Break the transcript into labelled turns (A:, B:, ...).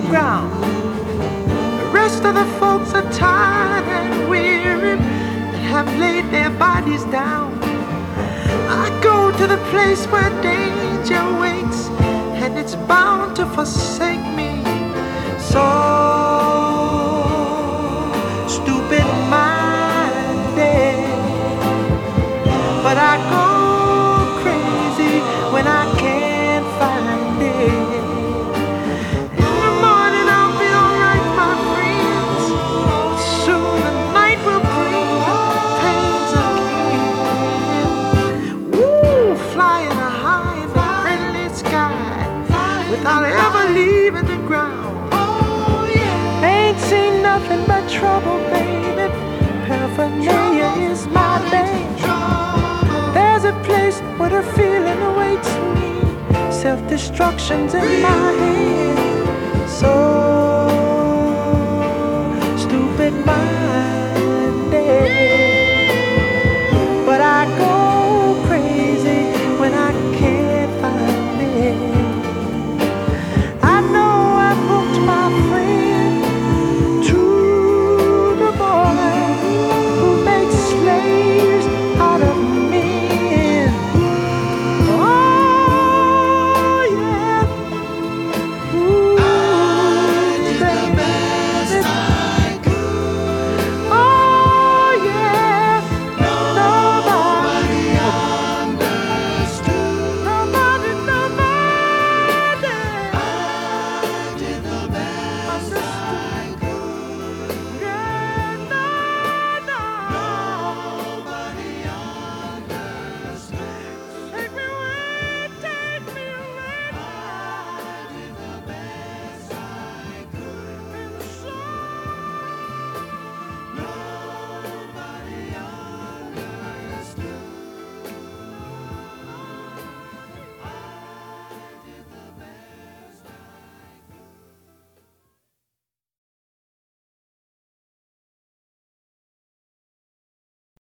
A: ground. The rest of the folks are tired and weary and have laid their bodies down. I go to the place where danger waits, and it's bound to forsake me. So stupid-minded, but I go crazy when I can't find it. In the morning I'll be alright, my friends, but soon the night will bring pains again. Woo, flying high in the friendly sky without ever leaving the ground. Ain't seen nothing but trouble, baby. Paraphernalia is my bane. There's a place where the feeling awaits me. Self-destruction's in my head. So